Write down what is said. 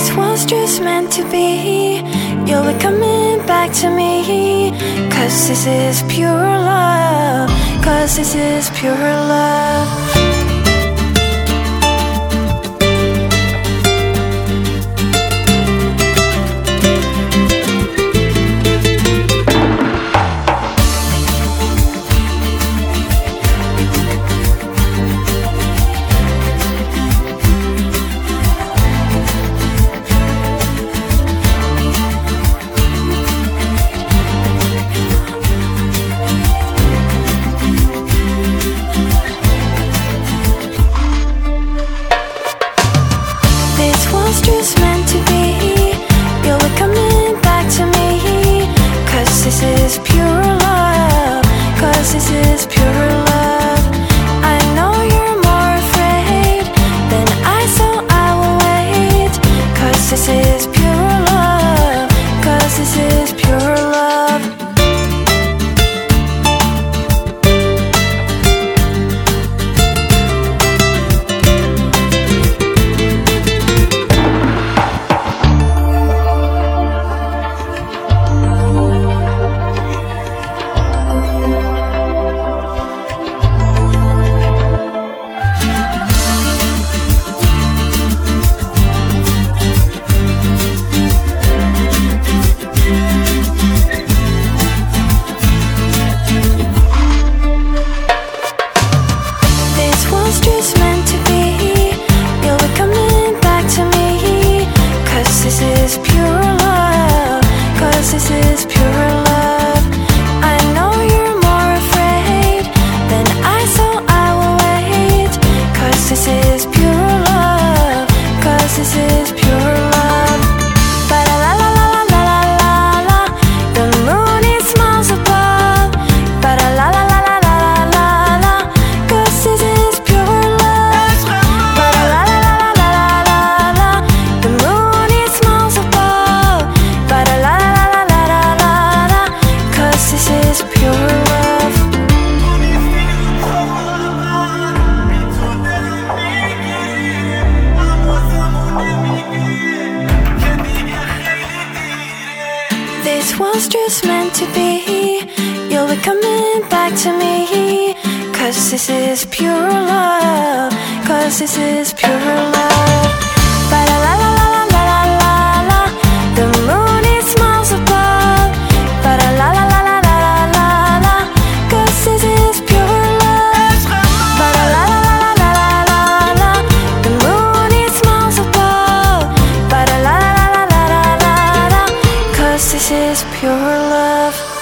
This was just meant to be. You'll be coming back to me. 'Cause this is pure love. 'Cause this is pure love. Just meant to be. You'll be coming back to me. 'Cause this is pure love. 'Cause this is pure love. I know you're more afraid than I, so I will wait. 'Cause this is pure love. 'Cause this is pure love. Just meant to be. You'll be coming back to me. 'Cause this is pure love. 'Cause this is pure love. I know you're more afraid than I, so I will wait. 'Cause this is pure love. 'Cause this is pure love. Ba-da-la-la-la-la-la-la-la. The moon it smiles above. Ba-da-la-la-la-la-la-la. 'Cause this is pure love. Ba-da-la-la-la-la-la-la. The moon it smiles above. Ba-da-la-la-la-la-la-la. 'Cause this is pure love. This was just meant to be. You'll be coming back to me. 'Cause this is pure love. 'Cause this is pure love. Ba-da-la-la-la-la-la-la-la. The moon it smiles above. Ba-da-la-la-la-la-la-la. 'Cause this is pure love. Ba-da-la-la-la-la-la-la. The moon it smiles above. Ba-da-la-la-la-la-la-la. 'Cause this is pure love.